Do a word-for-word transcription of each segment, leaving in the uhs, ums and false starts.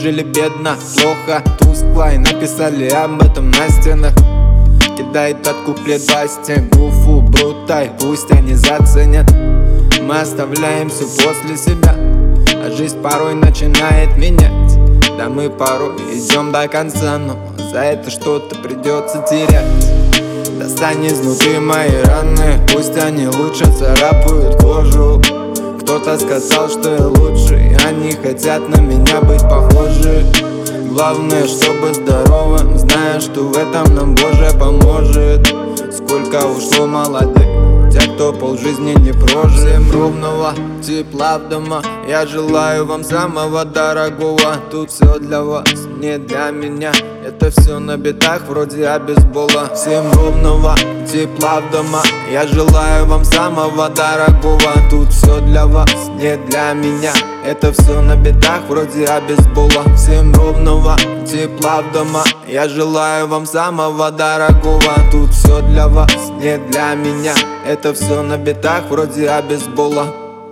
жили бедно, плохо, тускло, и написали об этом на стенах. Кидай этот куплет Басте, Гуфу, Брутай, пусть они заценят. Мы оставляем все после себя, а жизнь порой начинает менять. Да мы порой идем до конца, но за это что-то придется терять. Достань изнутри мои раны, пусть они лучше царапают кожу. Кто-то сказал, что я лучше, и они хотят на меня быть похожи. Главное, чтобы здоровым, зная, что в этом нам Боже поможет. Сколько ушло молодых, те, кто полжизни не прожил. Всем ровного тепла в дома, я желаю вам самого дорогого. Тут все для вас, не для меня, это все на битах вроде обезбола. Всем ровного тепла в дома, я желаю вам самого дорогого. Тут все для вас, не для меня, это все на битах вроде обезбола. Всем ровного тепла в дома, я желаю вам самого дорогого. Тут все для вас, не для меня, это все на битах вроде обезбола.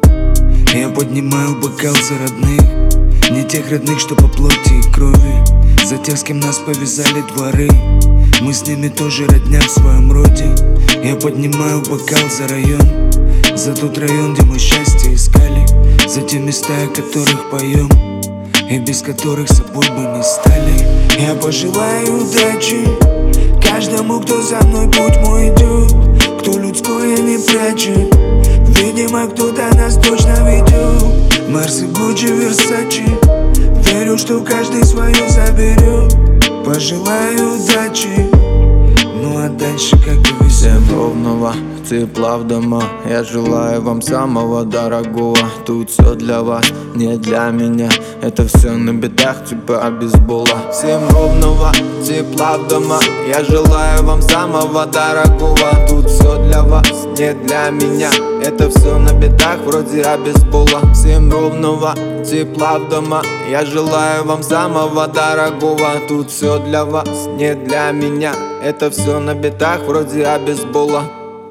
Я поднимаю бокал за родных, не тех родных, что по плоти и крови, за тех, с кем нас повязали дворы. Мы с ними тоже родня в своем роде. Я поднимаю бокал за район, за тот район, где мы счастье искали, за те места, о которых поем, и без которых собой бы не стали. Я пожелаю удачи каждому, кто за мной путь мой идет, кто людское не прячет. Видимо, кто-то нас точно ведет. Марс и Гуччи, Версачи, верю, что каждый свое заберет. Пожелаю удачи, ну а дальше как повезет. Всем ровного тепла в дома, я желаю вам самого дорогого. Тут все для вас, не для меня, это все на битах типа обезбола. Всем ровного тепла в дома, я желаю вам самого дорогого. Тут все для вас, не для меня, это все на битах вроде обезбола. Всем ровного тепла в дома, я желаю вам самого дорогого. Тут все для вас, не для меня, это все на битах вроде обезбола.